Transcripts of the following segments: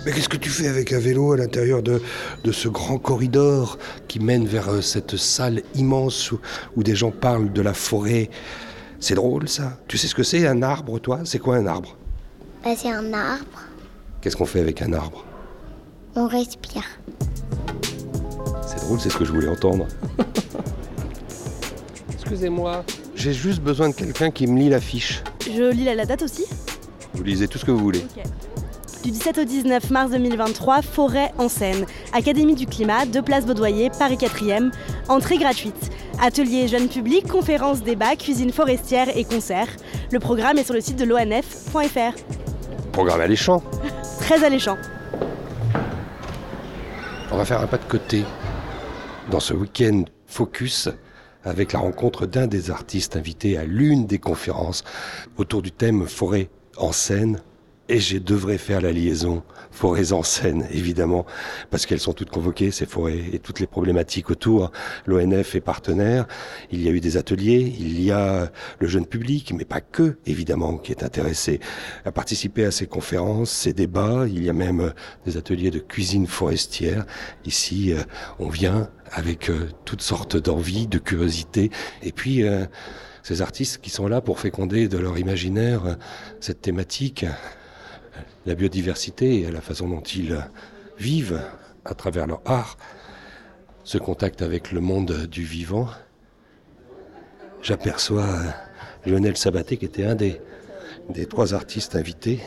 Mais qu'est-ce que tu fais avec un vélo à l'intérieur de ce grand corridor qui mène vers cette salle immense où des gens parlent de la forêt? C'est drôle ça. Tu sais ce que c'est un arbre, toi? C'est quoi un arbre? C'est un arbre. Qu'est-ce qu'on fait avec un arbre? On respire. C'est drôle, c'est ce que je voulais entendre. Excusez-moi, j'ai juste besoin de quelqu'un qui me lit la fiche. Je lis la date aussi. Vous lisez tout ce que vous voulez. Okay. Du 17 au 19 mars 2023, Forêt en Seine. Académie du Climat, 2 Place Baudoyer, Paris 4e. Entrée gratuite. Ateliers jeunes publics, conférences, débats, cuisine forestière et concerts. Le programme est sur le site de l'ONF.fr. Programme alléchant. Très alléchant. On va faire un pas de côté dans ce week-end focus avec la rencontre d'un des artistes invités à l'une des conférences autour du thème Forêt en Seine. Et je devrais faire la liaison forêts en Seine, évidemment, parce qu'elles sont toutes convoquées, ces forêts, et toutes les problématiques autour. L'ONF est partenaire, il y a eu des ateliers, il y a le jeune public, mais pas que, évidemment, qui est intéressé à participer à ces conférences, ces débats. Il y a même des ateliers de cuisine forestière. Ici, on vient avec toutes sortes d'envies, de curiosité, et puis ces artistes qui sont là pour féconder de leur imaginaire cette thématique, la biodiversité et la façon dont ils vivent à travers leur art, ce contact avec le monde du vivant. J'aperçois Lionel Sabaté qui était un des 3 artistes invités.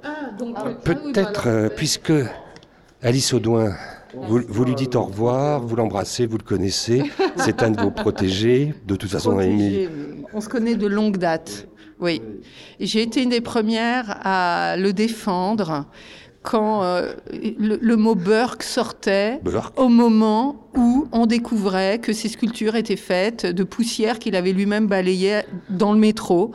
Peut-être, puisque Alice Audouin, vous lui dites au revoir, vous l'embrassez, vous le connaissez, c'est un de vos protégés, de toute façon. On se connaît de longue date. Oui, j'ai été une des premières à le défendre quand le mot Burke sortait, au moment où on découvrait que ces sculptures étaient faites de poussière qu'il avait lui-même balayée dans le métro.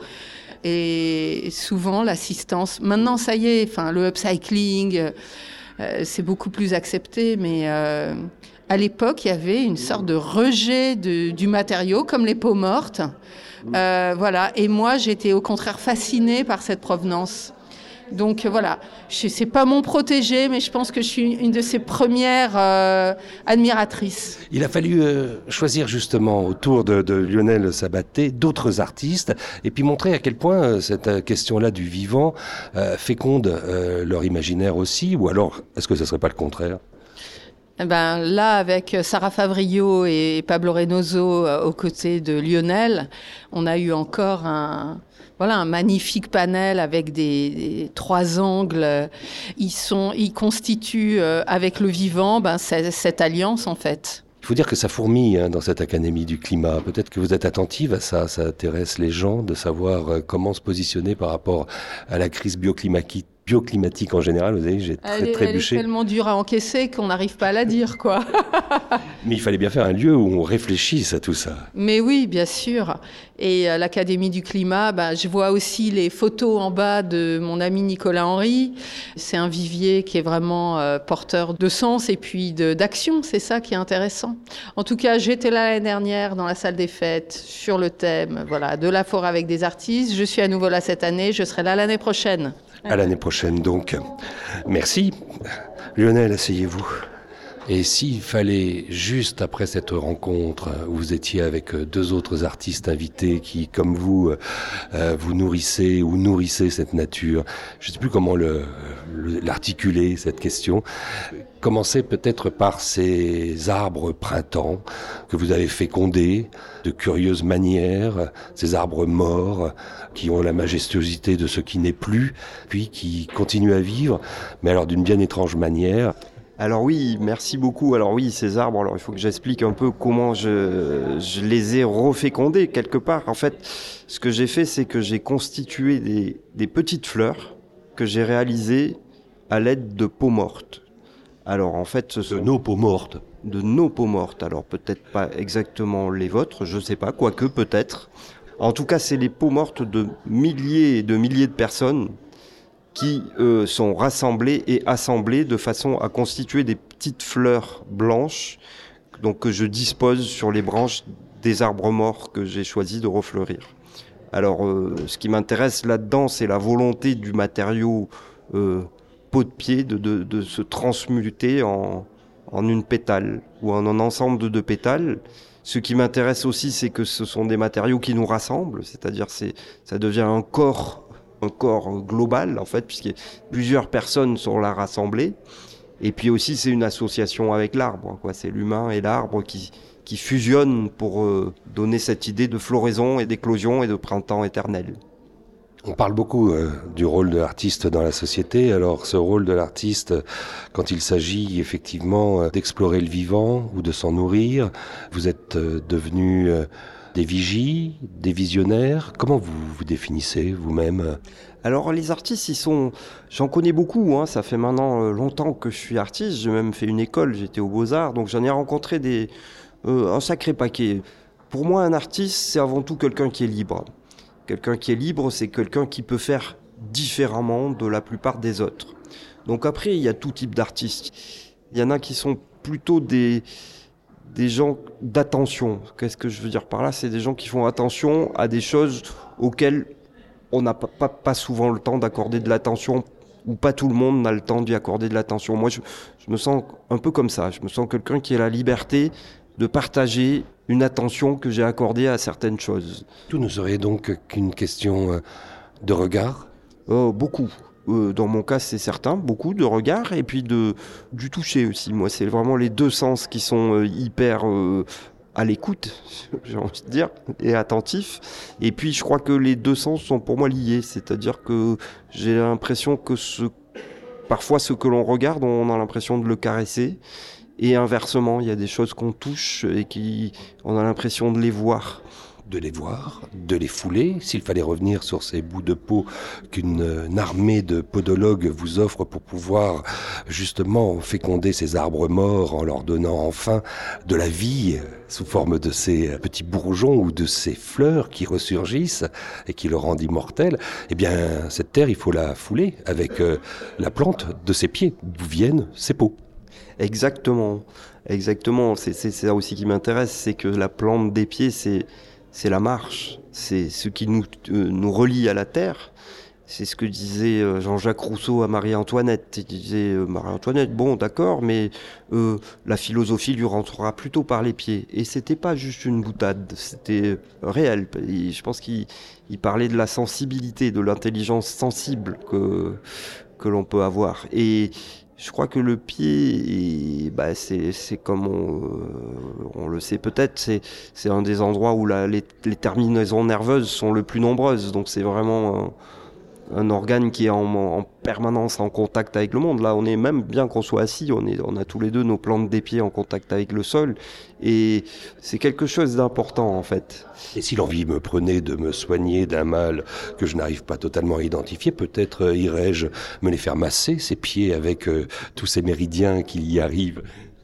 Et souvent, l'assistance... Maintenant, ça y est, le upcycling, c'est beaucoup plus accepté, mais... à l'époque, il y avait une sorte de rejet du matériau, comme les peaux mortes. Voilà. Et moi, j'étais au contraire fascinée par cette provenance. Donc voilà, c'est pas mon protégé, mais je pense que je suis une de ses premières admiratrices. Il a fallu choisir justement autour de Lionel Sabaté d'autres artistes et puis montrer à quel point cette question-là du vivant féconde leur imaginaire aussi, ou alors est-ce que ce serait pas le contraire ? Là, avec Sarah Favrio et Pablo Reynoso aux côtés de Lionel, on a eu encore un magnifique panel avec des 3 angles. Ils constituent avec le vivant cette alliance en fait. Il faut dire que ça fourmille dans cette Académie du Climat. Peut-être que vous êtes attentive à ça intéresse les gens de savoir comment se positionner par rapport à la crise bioclimatique en général. Vous savez, j'ai trébuché. Elle est tellement dure à encaisser qu'on n'arrive pas à la dire, quoi. Mais il fallait bien faire un lieu où on réfléchisse à tout ça. Mais oui, bien sûr. Et l'Académie du Climat, je vois aussi les photos en bas de mon ami Nicolas Henry. C'est un vivier qui est vraiment porteur de sens et puis d'action. C'est ça qui est intéressant. En tout cas, j'étais là l'année dernière dans la salle des fêtes sur le thème de la forêt avec des artistes. Je suis à nouveau là cette année. Je serai là l'année prochaine. À l'année prochaine, donc. Merci. Lionel, asseyez-vous. Et s'il fallait, juste après cette rencontre, où vous étiez avec 2 autres artistes invités qui, comme vous, vous nourrissez cette nature, je ne sais plus comment l'articuler, cette question, commencez peut-être par ces arbres printemps que vous avez fécondés de curieuses manières, ces arbres morts qui ont la majestuosité de ce qui n'est plus, puis qui continuent à vivre, mais alors d'une bien étrange manière. Alors oui, merci beaucoup. Alors oui, ces arbres, il faut que j'explique un peu comment je les ai refécondés quelque part. En fait, ce que j'ai fait, c'est que j'ai constitué des petites fleurs que j'ai réalisées à l'aide de peaux mortes. Alors en fait, ce sont... De nos peaux mortes. De nos peaux mortes. Alors peut-être pas exactement les vôtres, je sais pas, quoique peut-être. En tout cas, c'est les peaux mortes de milliers et de milliers de personnes qui sont rassemblées et assemblées de façon à constituer des petites fleurs blanches donc, que je dispose sur les branches des arbres morts que j'ai choisi de refleurir. Alors, ce qui m'intéresse là-dedans, c'est la volonté du matériau peau de pied de se transmuter en une pétale ou en un ensemble de pétales. Ce qui m'intéresse aussi, c'est que ce sont des matériaux qui nous rassemblent, c'est-à-dire ça devient un corps global en fait, puisque plusieurs personnes sont là rassemblées. Et puis aussi, c'est une association avec l'arbre, quoi. C'est l'humain et l'arbre qui fusionnent pour donner cette idée de floraison et d'éclosion et de printemps éternel. On parle beaucoup du rôle de l'artiste dans la société. Alors ce rôle de l'artiste, quand il s'agit effectivement d'explorer le vivant ou de s'en nourrir, vous êtes devenus des vigies, des visionnaires. Comment vous vous définissez vous-même ? Alors les artistes, j'en connais beaucoup, hein. Ça fait maintenant longtemps que je suis artiste. J'ai même fait une école, j'étais aux Beaux-Arts, donc j'en ai rencontré un sacré paquet. Pour moi, un artiste, c'est avant tout quelqu'un qui est libre. Quelqu'un qui est libre, c'est quelqu'un qui peut faire différemment de la plupart des autres. Donc après, il y a tout type d'artistes. Il y en a qui sont plutôt des gens d'attention. Qu'est-ce que je veux dire par là ? C'est des gens qui font attention à des choses auxquelles on n'a pas souvent le temps d'accorder de l'attention, ou pas tout le monde n'a le temps d'y accorder de l'attention. Moi, je me sens un peu comme ça. Je me sens quelqu'un qui a la liberté de partager une attention que j'ai accordée à certaines choses. Tout ne serait donc qu'une question de regard ? Beaucoup. Dans mon cas, c'est certain, beaucoup de regard et puis du toucher aussi. Moi, c'est vraiment les deux sens qui sont hyper à l'écoute, j'ai envie de dire, et attentifs. Et puis, je crois que les deux sens sont pour moi liés. C'est-à-dire que j'ai l'impression que parfois, ce que l'on regarde, on a l'impression de le caresser. Et inversement, il y a des choses qu'on touche et on a l'impression de les voir. De les voir, de les fouler, s'il fallait revenir sur ces bouts de peau qu'une armée de podologues vous offre pour pouvoir justement féconder ces arbres morts en leur donnant enfin de la vie sous forme de ces petits bourgeons ou de ces fleurs qui ressurgissent et qui le rendent immortel. Eh bien, cette terre, il faut la fouler avec la plante de ses pieds, d'où viennent ces peaux. Exactement. C'est ça aussi qui m'intéresse, c'est que la plante des pieds, c'est la marche, c'est ce qui nous relie à la terre. C'est ce que disait Jean-Jacques Rousseau à Marie-Antoinette. Il disait Marie-Antoinette, bon d'accord, mais la philosophie lui rentrera plutôt par les pieds. Et c'était pas juste une boutade, c'était réel. Je pense qu'il parlait de la sensibilité, de l'intelligence sensible que l'on peut avoir. Et je crois que le pied, c'est comme on le sait peut-être, c'est un des endroits où les terminaisons nerveuses sont le plus nombreuses. Donc c'est vraiment un organe qui est en permanence en contact avec le monde. Là, on est même, bien qu'on soit assis, on a tous les deux nos plantes des pieds en contact avec le sol. Et c'est quelque chose d'important, en fait. Et si l'envie me prenait de me soigner d'un mal que je n'arrive pas totalement à identifier, peut-être irais-je me les faire masser, ces pieds, avec tous ces méridiens qui y arrivent.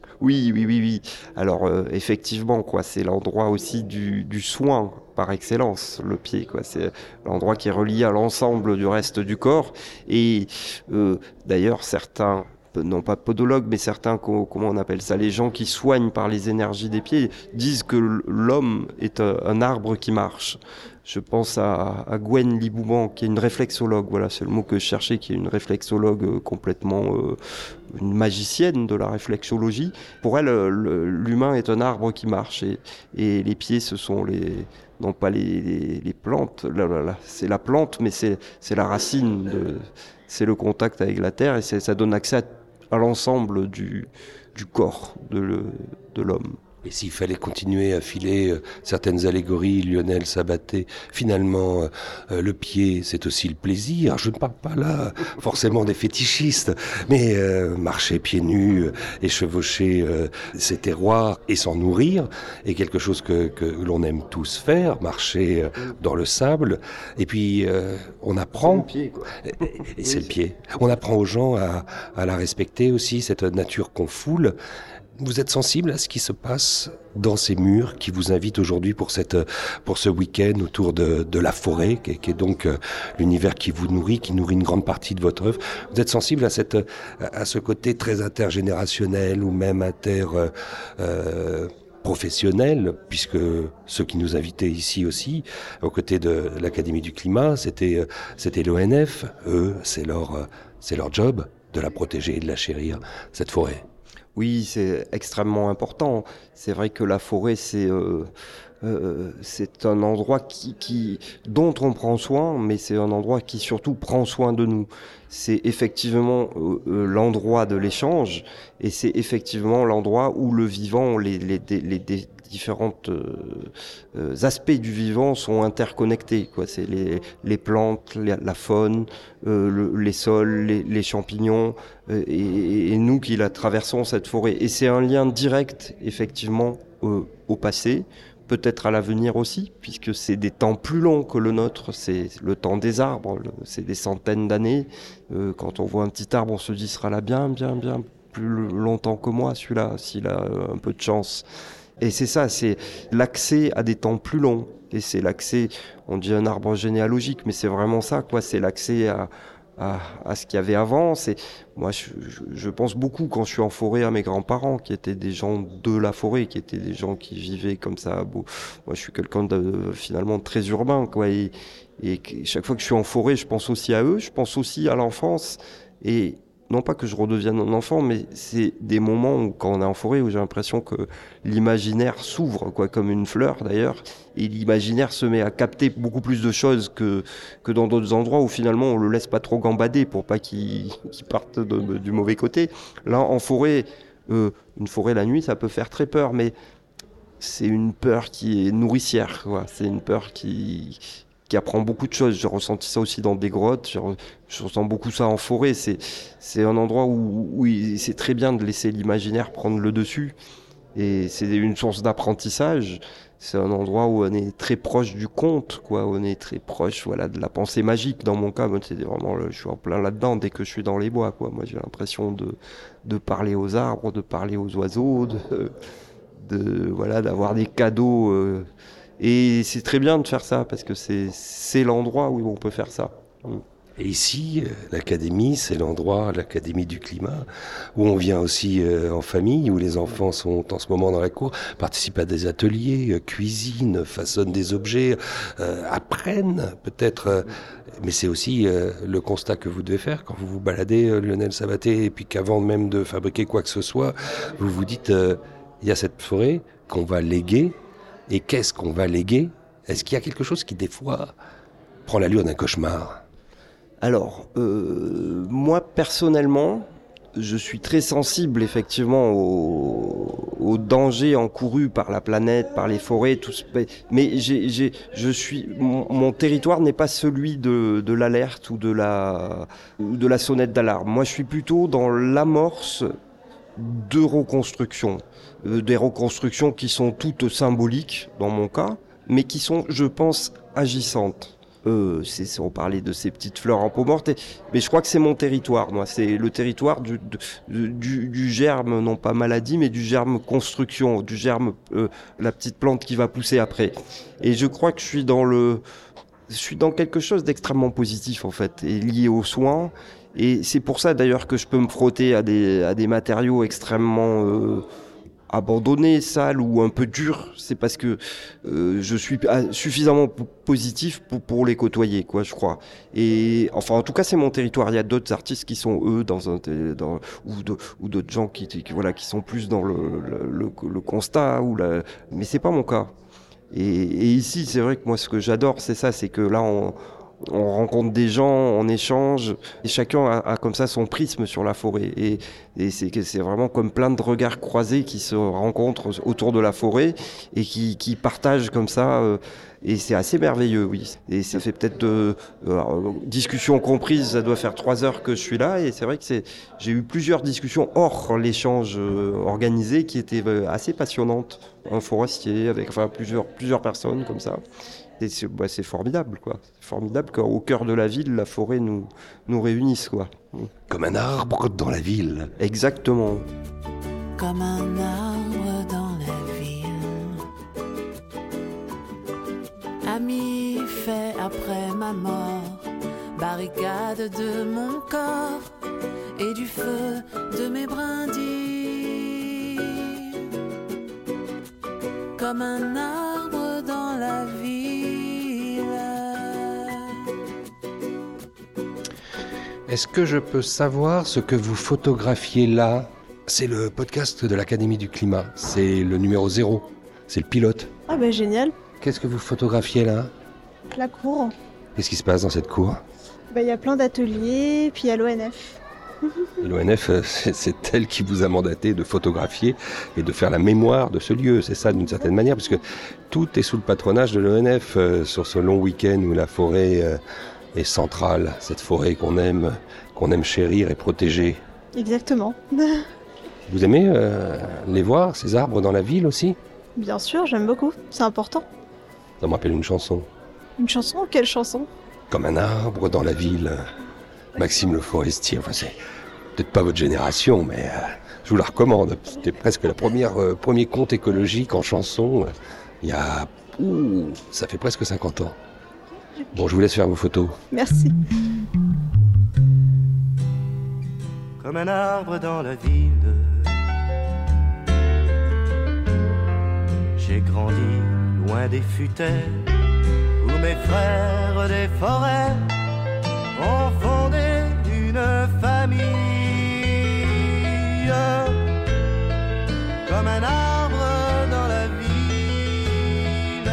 Oui. Alors, effectivement, c'est l'endroit aussi du soin par excellence, le pied, C'est l'endroit qui est relié à l'ensemble du reste du corps. Et d'ailleurs, certains, non pas podologues, mais certains, comment on appelle ça, les gens qui soignent par les énergies des pieds, disent que l'homme est un arbre qui marche. Je pense à Gwen Libouban, qui est une réflexologue, voilà, c'est le mot que je cherchais, qui est une réflexologue complètement une magicienne de la réflexologie. Pour elle, l'humain est un arbre qui marche, et les pieds, ce sont non pas les plantes, là, c'est la plante, mais c'est la racine, c'est le contact avec la terre, et ça donne accès à l'ensemble du corps de l'homme. Et s'il fallait continuer à filer certaines allégories, Lionel Sabaté, finalement, le pied, c'est aussi le plaisir. Je ne parle pas là forcément des fétichistes, mais marcher pieds nus, échevaucher ses terroirs et s'en nourrir est quelque chose que l'on aime tous faire, marcher dans le sable. Et puis, on apprend... C'est le pied, quoi. Et c'est le pied. On apprend aux gens à la respecter aussi, cette nature qu'on foule. Vous êtes sensible à ce qui se passe dans ces murs qui vous invitent aujourd'hui pour ce week-end autour de la forêt, qui est donc l'univers qui vous nourrit, qui nourrit une grande partie de votre œuvre. Vous êtes sensible à ce côté très intergénérationnel ou même professionnel, puisque ceux qui nous invitaient ici aussi, aux côtés de l'Académie du Climat, c'était l'ONF. Eux, c'est leur job de la protéger et de la chérir, cette forêt. Oui, c'est extrêmement important. C'est vrai que la forêt, c'est un endroit dont on prend soin, mais c'est un endroit qui surtout prend soin de nous. C'est effectivement l'endroit de l'échange, et c'est effectivement l'endroit où le vivant, les différentes aspects du vivant sont interconnectés, quoi. C'est les plantes, la faune, les sols, les champignons, et nous qui la traversons, cette forêt. Et c'est un lien direct, effectivement, au passé, peut-être à l'avenir aussi, puisque c'est des temps plus longs que le nôtre, c'est le temps des arbres, c'est des centaines d'années. Quand on voit un petit arbre, on se dit, sera là bien plus longtemps que moi, celui-là, s'il a un peu de chance. Et c'est ça, c'est l'accès à des temps plus longs. Et c'est l'accès, on dit un arbre généalogique, mais c'est vraiment ça, quoi. C'est l'accès à ce qu'il y avait avant. Moi, je pense beaucoup quand je suis en forêt à mes grands-parents, qui étaient des gens de la forêt, qui étaient des gens qui vivaient comme ça. Moi, je suis quelqu'un de finalement très urbain, quoi. Et chaque fois que je suis en forêt, je pense aussi à eux, je pense aussi à l'enfance. Et non pas que je redevienne un enfant, mais c'est des moments où, quand on est en forêt, où j'ai l'impression que l'imaginaire s'ouvre, quoi, comme une fleur d'ailleurs, et l'imaginaire se met à capter beaucoup plus de choses que dans d'autres endroits où finalement on le laisse pas trop gambader pour pas qu'il parte du mauvais côté. Là, en forêt, une forêt la nuit, ça peut faire très peur, mais c'est une peur qui est nourricière, quoi. C'est une peur qui apprend beaucoup de choses. J'ai ressenti ça aussi dans des grottes, je ressens beaucoup ça en forêt. C'est un endroit où c'est très bien de laisser l'imaginaire prendre le dessus, et c'est une source d'apprentissage. C'est un endroit où on est très proche du conte, quoi. On est très proche, voilà, de la pensée magique. Dans mon cas, c'est vraiment, je suis en plein là-dedans dès que je suis dans les bois, quoi. Moi, j'ai l'impression de parler aux arbres, de parler aux oiseaux, voilà, d'avoir des cadeaux. Et c'est très bien de faire ça, parce que c'est l'endroit où on peut faire ça. Et ici, l'académie, c'est l'endroit, l'académie du climat, où on vient aussi en famille, où les enfants sont en ce moment dans la cour, participent à des ateliers, cuisinent, façonnent des objets, apprennent peut-être. Mais c'est aussi le constat que vous devez faire quand vous vous baladez, Lionel Sabaté, et puis qu'avant même de fabriquer quoi que ce soit, vous vous dites, il y a cette forêt qu'on va léguer. Et qu'est-ce qu'on va léguer ? Est-ce qu'il y a quelque chose qui, des fois, prend l'allure d'un cauchemar ? Alors, moi, personnellement, je suis très sensible, effectivement, aux dangers encourus par la planète, par les forêts, tout ce... Mais mon territoire n'est pas celui de l'alerte ou de la sonnette d'alarme. Moi, je suis plutôt dans l'amorce de reconstruction. Des reconstructions qui sont toutes symboliques, dans mon cas, mais qui sont, je pense, agissantes. On parlait de ces petites fleurs en peau morte, mais je crois que c'est mon territoire, moi. C'est le territoire du germe, non pas maladie, mais du germe construction, du germe, la petite plante qui va pousser après. Et je crois que je suis dans quelque chose d'extrêmement positif, en fait, et lié aux soins. Et c'est pour ça, d'ailleurs, que je peux me frotter à des matériaux extrêmement abandonné, sale ou un peu dur. C'est parce que je suis suffisamment positif pour les côtoyer, quoi, je crois. Et enfin, en tout cas, c'est mon territoire. Il y a d'autres artistes qui sont eux ou d'autres gens qui sont plus dans le constat mais c'est pas mon cas. Et ici, c'est vrai que moi, ce que j'adore, c'est ça, c'est que là, on rencontre des gens, on échange, et chacun a comme ça son prisme sur la forêt. Et c'est vraiment comme plein de regards croisés qui se rencontrent autour de la forêt et qui partagent comme ça. Et c'est assez merveilleux, oui. Et ça fait peut-être discussion comprise, ça doit faire 3 heures que je suis là. Et c'est vrai que j'ai eu plusieurs discussions hors l'échange organisé qui étaient assez passionnantes. Un forestier avec plusieurs personnes comme ça. Et c'est formidable, quoi. C'est formidable qu'au cœur de la ville, la forêt nous réunisse, quoi. Comme un arbre dans la ville. Exactement. Comme un arbre dans la ville. Ami fait après ma mort, barricade de mon corps et du feu de mes brindilles. Comme un arbre dans la ville. Est-ce que je peux savoir ce que vous photographiez là ? C'est le podcast de l'Académie du Climat. C'est le numéro 0. C'est le pilote. Ah bah génial. Qu'est-ce que vous photographiez là ? La cour. Qu'est-ce qui se passe dans cette cour ? Il y a plein d'ateliers, puis il y a l'ONF. Et l'ONF, c'est elle qui vous a mandaté de photographier et de faire la mémoire de ce lieu. C'est ça d'une certaine manière, parce que tout est sous le patronage de l'ONF sur ce long week-end où la forêt est centrale. Cette forêt qu'on aime chérir et protéger. Exactement. Vous aimez les voir, ces arbres dans la ville aussi ? Bien sûr, j'aime beaucoup. C'est important. Ça me rappelle une chanson. Une chanson ? Quelle chanson ? Comme un arbre dans la ville. Maxime Le Forestier. Enfin, c'est peut-être pas votre génération, mais je vous la recommande. C'était presque la premier conte écologique en chanson. Il y a... ça fait presque 50 ans. Bon, je vous laisse faire vos photos. Merci. Comme un arbre dans la ville, j'ai grandi loin des futaies où mes frères des forêts ont fondé une famille. Comme un arbre dans la ville.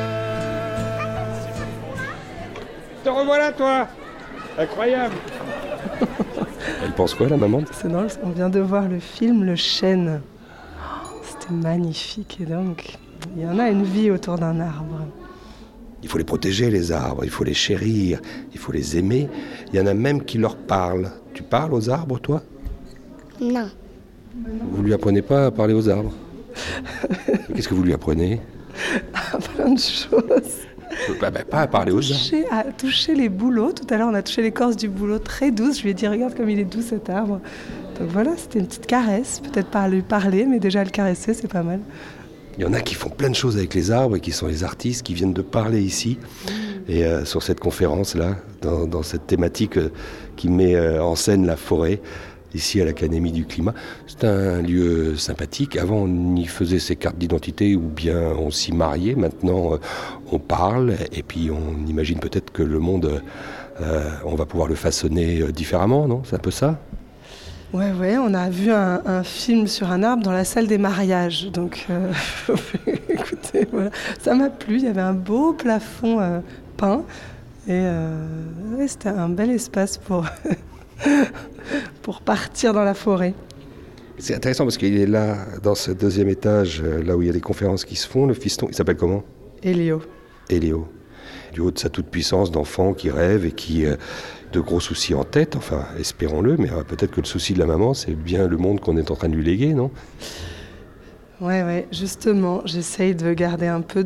Te revoilà, toi! Incroyable! Elle pense quoi, la maman ? C'est drôle, on vient de voir le film Le Chêne. C'était magnifique, et donc il y en a une vie autour d'un arbre. Il faut les protéger, les arbres, il faut les chérir, il faut les aimer. Il y en a même qui leur parlent. Tu parles aux arbres, toi ? Non. Vous lui apprenez pas à parler aux arbres ? Qu'est-ce que vous lui apprenez ? Plein de choses. Pas à parler aux arbres. À toucher les bouleaux. Tout à l'heure, on a touché l'écorce du bouleau très douce. Je lui ai dit, regarde comme il est doux cet arbre. Donc voilà, c'était une petite caresse. Peut-être pas à lui parler, mais déjà à le caresser, c'est pas mal. Il y en a qui font plein de choses avec les arbres et qui sont les artistes qui viennent de parler ici. Et sur cette conférence-là, dans cette thématique qui met en scène la forêt, ici à l'Académie du Climat. C'est un lieu sympathique. Avant, on y faisait ses cartes d'identité ou bien on s'y mariait. Maintenant, on parle et puis on imagine peut-être que le monde, on va pouvoir le façonner différemment, non ? C'est un peu ça ? Ouais, on a vu un film sur un arbre dans la salle des mariages. Donc, écoutez, voilà. Ça m'a plu. Il y avait un beau plafond peint. Et c'était un bel espace pour, pour partir dans la forêt. C'est intéressant parce qu'il est là, dans ce deuxième étage, là où il y a des conférences qui se font. Le fiston, il s'appelle comment ? Elio. Du haut de sa toute-puissance d'enfant qui rêve et qui... de gros soucis en tête, enfin, espérons-le, mais peut-être que le souci de la maman, c'est bien le monde qu'on est en train de lui léguer, non ? Ouais, justement, j'essaye de garder un peu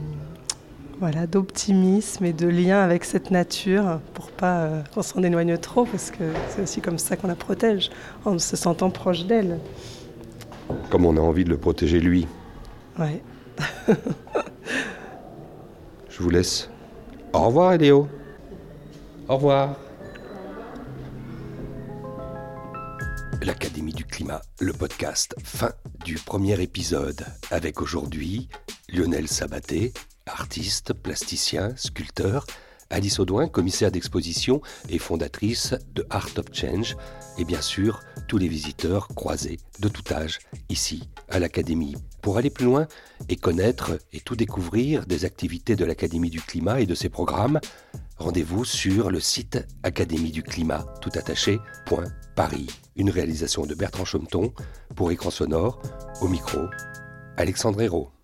d'optimisme et de lien avec cette nature pour pas qu'on s'en éloigne trop, parce que c'est aussi comme ça qu'on la protège, en se sentant proche d'elle. Comme on a envie de le protéger lui. Ouais. Je vous laisse. Au revoir, Eléo. Au revoir. L'Académie du Climat, le podcast, fin du premier épisode, avec aujourd'hui Lionel Sabaté, artiste, plasticien, sculpteur, Alice Audouin, commissaire d'exposition et fondatrice de Art of Change, et bien sûr tous les visiteurs croisés de tout âge ici à l'Académie. Pour aller plus loin et connaître et tout découvrir des activités de l'Académie du Climat et de ses programmes, rendez-vous sur le site académieduclimat, toutattaché.paris. Une réalisation de Bertrand Chaumeton pour Écran Sonore, au micro, Alexandre Hérault.